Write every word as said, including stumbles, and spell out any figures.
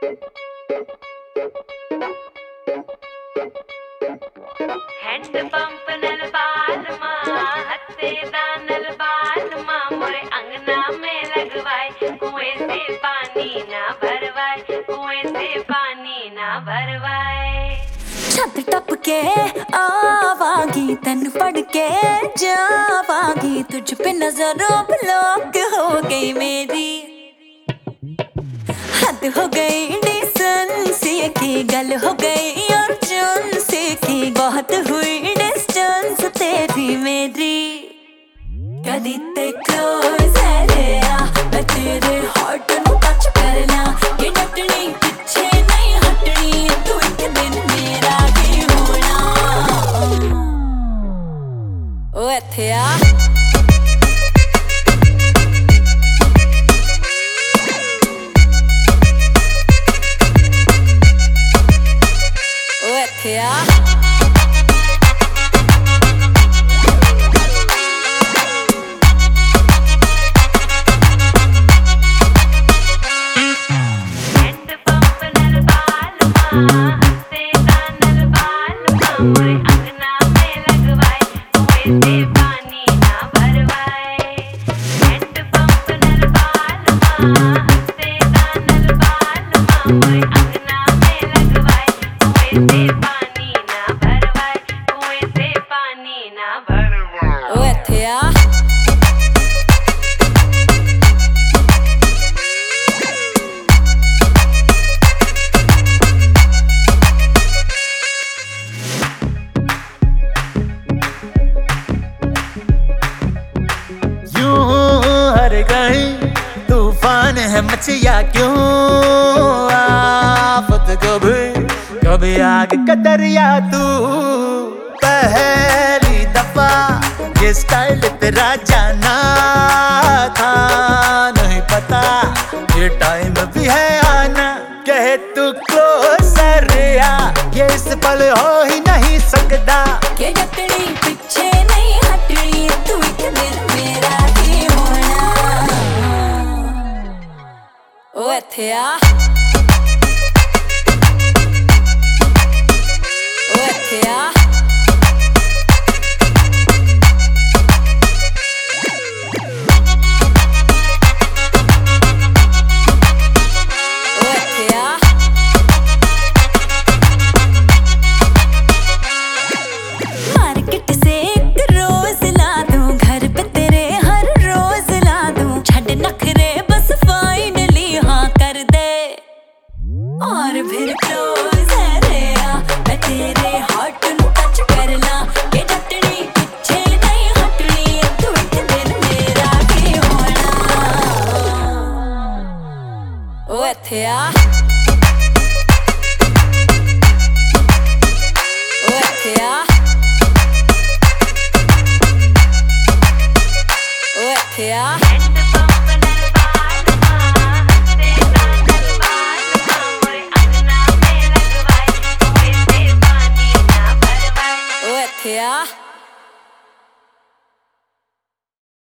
Hand pump नल बाल माँ हत्ते दानल बाल माँ मोरे अंगना में लगवाए कुएं से पानी ना भरवाए कुएं से पानी ना भरवाए। छत टप के आवागी तन पढ़ के जावागी तुझ पे नजरों ब्लॉक हो गई मेरी हद हो गई डिसेंसी की गल हो गई और जुनसी की बहुत हुई डिस्टेंस तेरी मेरी कदी ते क्लोज है रे आ मैं तेरे हार्ट नु टच करना कि डटनी पीछे नहीं हटनी तू एक दिन मेरा ही होना ओ इत्थे आ Yeah. तूफान है मचिया क्यों आफत कभी कभी आग का दरिया तू पहली दफा ये स्टाइल तेरा जाना था नहीं पता ये टाइम भी है आना कहे तू क्लोजर आ ये इस पल हो ही नहीं सकता के डटनी पीछे नहीं हटनी तू एक दिन मेरा ही होना ओ इत्थे आ ओ इत्थे आ और फिर क्लोज है रे आ मैं तेरे हार्ट नु टच करना ये डटनी पीछे नहीं हटनी तू एक दिन मेरा ही होना ओ इत्थे आ।